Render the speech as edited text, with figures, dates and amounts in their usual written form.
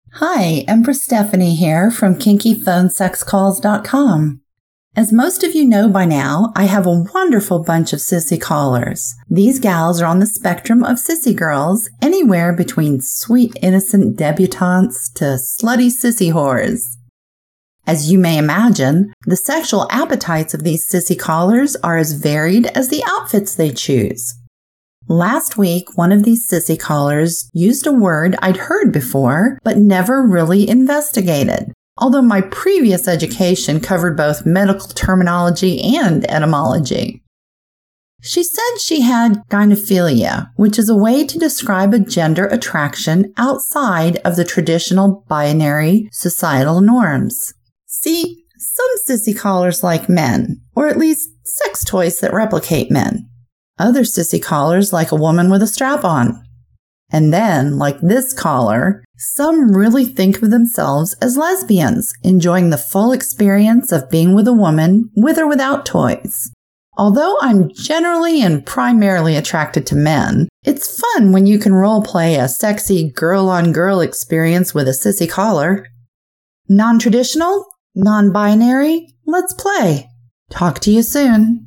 Hi, Empress Stephanie here from KinkyPhoneSexCalls.com. As most of you know by now, I have a wonderful bunch of sissy callers. These gals are on the spectrum of sissy girls, anywhere between sweet innocent debutantes to slutty sissy whores. As you may imagine, the sexual appetites of these sissy callers are as varied as the outfits they choose. Last week, one of these sissy callers used a word I'd heard before, but never really investigated, although my previous education covered both medical terminology and etymology. She said she had gynephilia, which is a way to describe a gender attraction outside of the traditional binary societal norms. See, some sissy callers like men, or at least sex toys that replicate men. Other sissy callers like a woman with a strap on. And then, like this caller, some really think of themselves as lesbians, enjoying the full experience of being with a woman with or without toys. Although I'm generally and primarily attracted to men, it's fun when you can role-play a sexy girl-on-girl experience with a sissy caller. Non-traditional? Non-binary? Let's play. Talk to you soon.